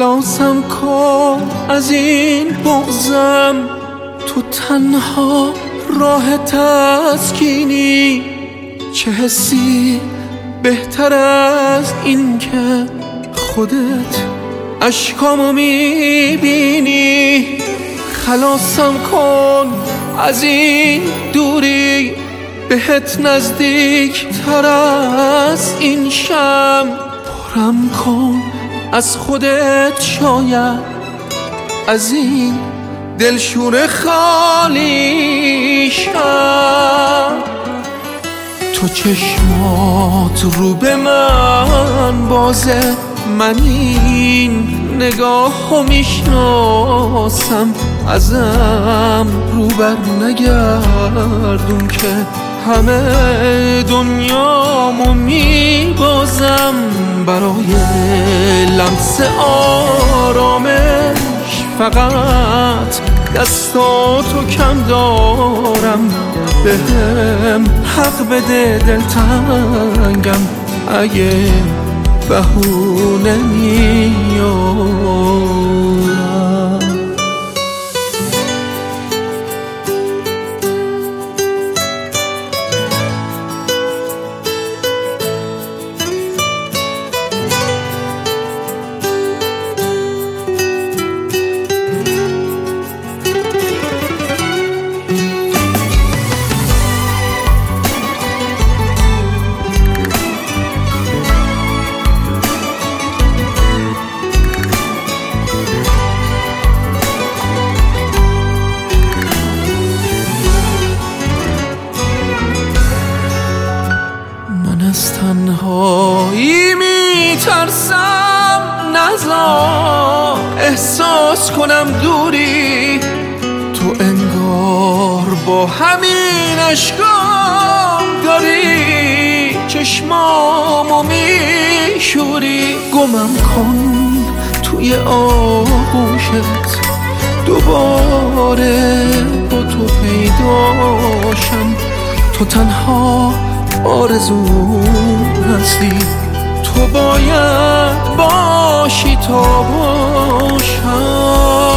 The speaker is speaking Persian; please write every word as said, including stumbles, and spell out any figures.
خلاصم کن از این بغضم، تو تنها راه تسکینی. چه حسی بهتر از این که خودت اشکامو میبینی. خلاصم کن از این دوری، بهت نزدیک تر از این شم. پرم کن از خودت، شاید از این دلشور خالی شم. تو چشمات رو به من بازه، من این نگاه رو میشناسم. ازم رو بر نگردون که همه دنیامو میبازم. برای لمس آرامش فقط دستاتو کم دارم. بهم حق بده دلتنگم اگه بهونه میارم. از تنهایی میترسم، نذار احساس کنم دوری. تو انگار با همین اشکام داری چشمامو میشوری. گمم کن توی آغوشت، دوباره با تو پیداشم. تو تنها آرزوم هستی، تو باید باشی تا باشم.